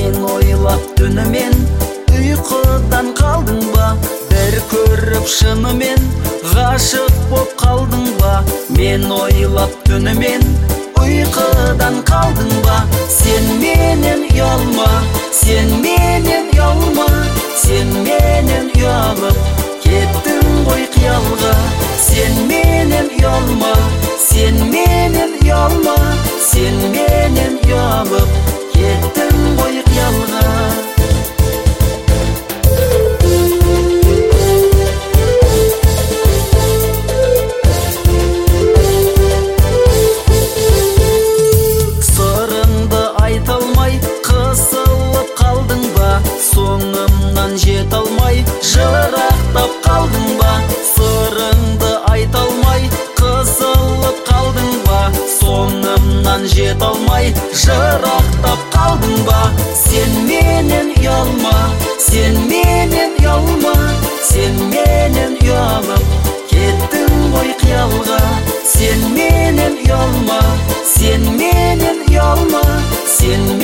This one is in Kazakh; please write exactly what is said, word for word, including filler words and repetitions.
Мен ойлап түнімен ұйқыдан қалдың ба? Бір көріп шынымен ғашық боп қалдың ба? Мен ойлап түнімен ұйқыдан қалдың ба? Сен менен ұялма, сен менен ұялма, сен менен ұялып кеттің ғой қиялға. Сен менен ұялма, сен менен ұялма, сен менен ұялып кеттің ғой қиялға. Сырыңды айта алмай қысылып қалдың ба? Соңымнан жете алмай жырақтап қалдың ба? Сырыңды айта алмай қысылып қалдың ба? Соңымнан жете алмай жырақтап қалдың ба? Сен менен ұялма, сен менен ұялма, сен менен ұялып кеттің ғой қиялға. Сен менен ұялма, сен менен ұялма, сен